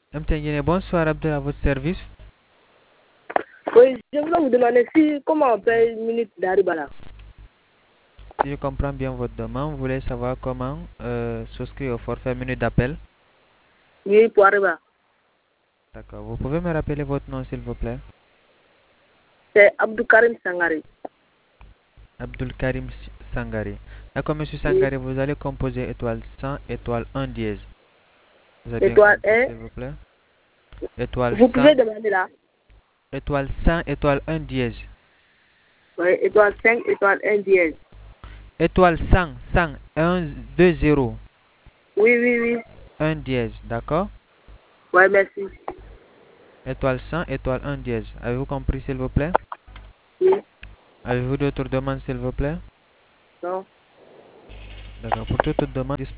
MTN, bonsoir Abdel, à votre service. Oui, je voulais vous demander comment on paye une minute d'Aribala. Si je comprends bien votre demande, vous voulez savoir comment souscrire au forfait minute d'appel. Oui, pour Ariba. D'accord. Vous pouvez me rappeler votre nom, s'il vous plaît? C'est Abdou Karim Sangari. Abdul Karim Sangari. D'accord, monsieur Oui. Sangari, vous allez composer étoile 100, étoile 1 dièse. Vous avez bien Étoile compris, 1. s'il vous plaît? Étoile Vous 100, pouvez demander là. étoile 100, étoile 1 dièse. Oui, étoile 5, étoile 1 dièse. Étoile 100, 100, 1, 2, 0, Oui, oui, oui. 1 dièse, d'accord? Oui, merci. Étoile 100, étoile 1 dièse. Avez-vous compris, s'il vous plaît? Oui. Avez-vous d'autres demandes, s'il vous plaît? Non. D'accord. Pour toute demande